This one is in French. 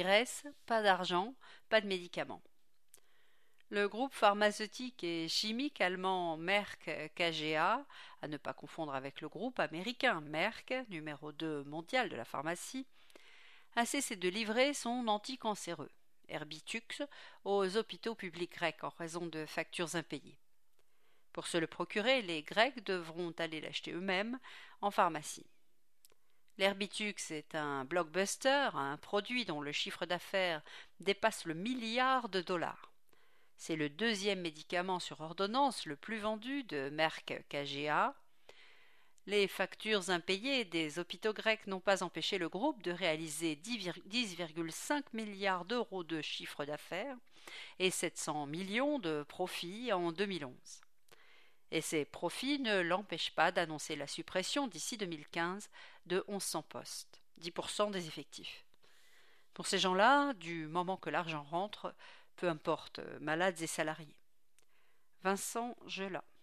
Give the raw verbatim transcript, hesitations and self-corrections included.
graisse, pas d'argent, pas de médicaments. Le groupe pharmaceutique et chimique allemand Merck K G A, à ne pas confondre avec le groupe américain Merck, numéro deux mondial de la pharmacie, a cessé de livrer son anticancéreux, Erbitux, aux hôpitaux publics grecs en raison de factures impayées. Pour se le procurer, les Grecs devront aller l'acheter eux-mêmes en pharmacie. L'Erbitux est un blockbuster, un produit dont le chiffre d'affaires dépasse le milliard de dollars. C'est le deuxième médicament sur ordonnance le plus vendu de Merck K G A. Les factures impayées des hôpitaux grecs n'ont pas empêché le groupe de réaliser dix virgule cinq milliards d'euros de chiffre d'affaires et sept cents millions de profits en deux mille onze. Et ces profits ne l'empêchent pas d'annoncer la suppression d'ici deux mille quinze de mille cent postes, dix pour cent des effectifs. Pour ces gens-là, du moment que l'argent rentre, peu importe, malades et salariés. Vincent Gelat.